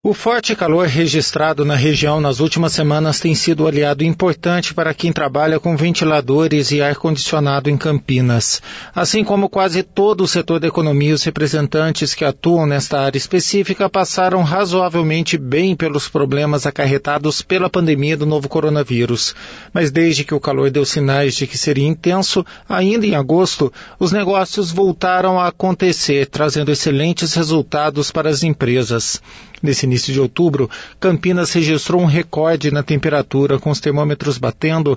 O forte calor registrado na região nas últimas semanas tem sido um aliado importante para quem trabalha com ventiladores e ar-condicionado em Campinas. Assim como quase todo o setor da economia, os representantes que atuam nesta área específica passaram razoavelmente bem pelos problemas acarretados pela pandemia do novo coronavírus. Mas desde que o calor deu sinais de que seria intenso, ainda em agosto, os negócios voltaram a acontecer, trazendo excelentes resultados para as empresas. Nesse início de outubro, Campinas registrou um recorde na temperatura, com os termômetros batendo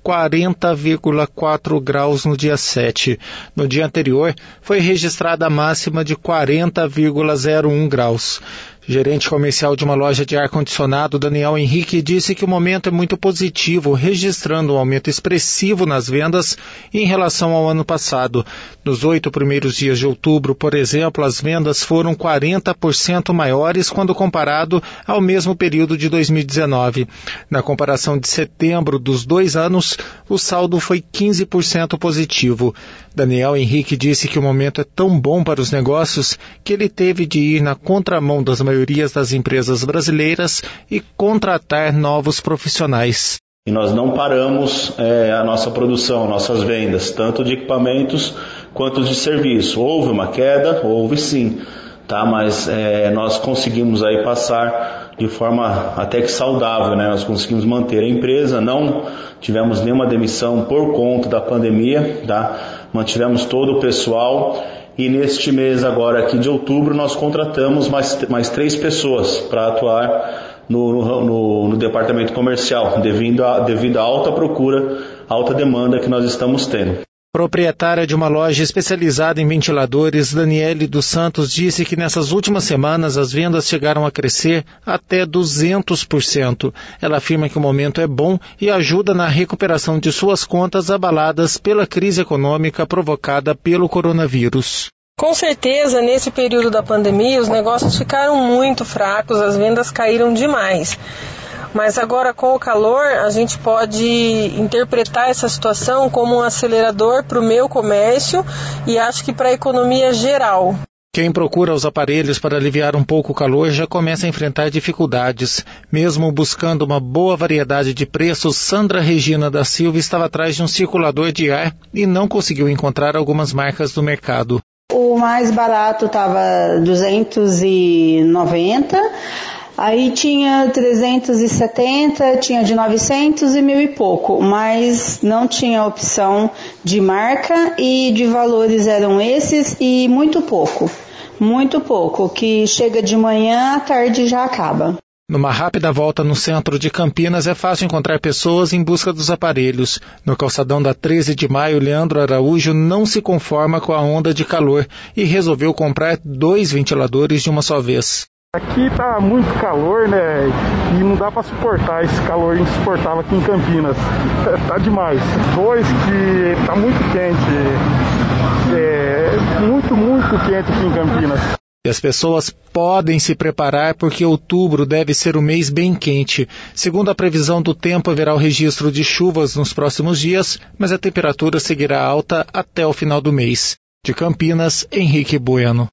40,4 graus no dia 7. No dia anterior, foi registrada a máxima de 40,01 graus. Gerente comercial de uma loja de ar-condicionado, Daniel Henrique, disse que o momento é muito positivo, registrando um aumento expressivo nas vendas em relação ao ano passado. Nos 8 primeiros dias de outubro, por exemplo, as vendas foram 40% maiores quando comparado ao mesmo período de 2019. Na comparação de setembro dos 2 anos, o saldo foi 15% positivo. Daniel Henrique disse que o momento é tão bom para os negócios que ele teve de ir na contramão das maiorias das empresas brasileiras e contratar novos profissionais. E nós não paramos a nossa produção, nossas vendas, tanto de equipamentos quanto de serviço. Houve uma queda? Houve sim, tá? Mas nós conseguimos aí passar de forma até que saudável, né? Nós conseguimos manter a empresa, não tivemos nenhuma demissão por conta da pandemia, tá? Mantivemos todo o pessoal. E neste mês agora aqui de outubro nós contratamos mais 3 pessoas para atuar no departamento comercial, devido à alta procura, alta demanda que nós estamos tendo. Proprietária de uma loja especializada em ventiladores, Daniele dos Santos, disse que nessas últimas semanas as vendas chegaram a crescer até 200%. Ela afirma que o momento é bom e ajuda na recuperação de suas contas abaladas pela crise econômica provocada pelo coronavírus. Com certeza, nesse período da pandemia, os negócios ficaram muito fracos, as vendas caíram demais. Mas agora, com o calor, a gente pode interpretar essa situação como um acelerador para o meu comércio e acho que para a economia geral. Quem procura os aparelhos para aliviar um pouco o calor já começa a enfrentar dificuldades. Mesmo buscando uma boa variedade de preços, Sandra Regina da Silva estava atrás de um circulador de ar e não conseguiu encontrar algumas marcas do mercado. O mais barato estava 290. Aí tinha 370, tinha de 900 e 1.000 e pouco, mas não tinha opção de marca e de valores eram esses e muito pouco, que chega de manhã, à tarde já acaba. Numa rápida volta no centro de Campinas, é fácil encontrar pessoas em busca dos aparelhos. No calçadão da 13 de maio, Leandro Araújo não se conforma com a onda de calor e resolveu comprar 2 ventiladores de uma só vez. Aqui tá muito calor, né? E não dá para suportar esse calor insuportável aqui em Campinas. Tá demais. 2 que tá muito quente. Muito quente aqui em Campinas. E as pessoas podem se preparar porque outubro deve ser um mês bem quente. Segundo a previsão do tempo, haverá o registro de chuvas nos próximos dias, mas a temperatura seguirá alta até o final do mês. De Campinas, Henrique Bueno.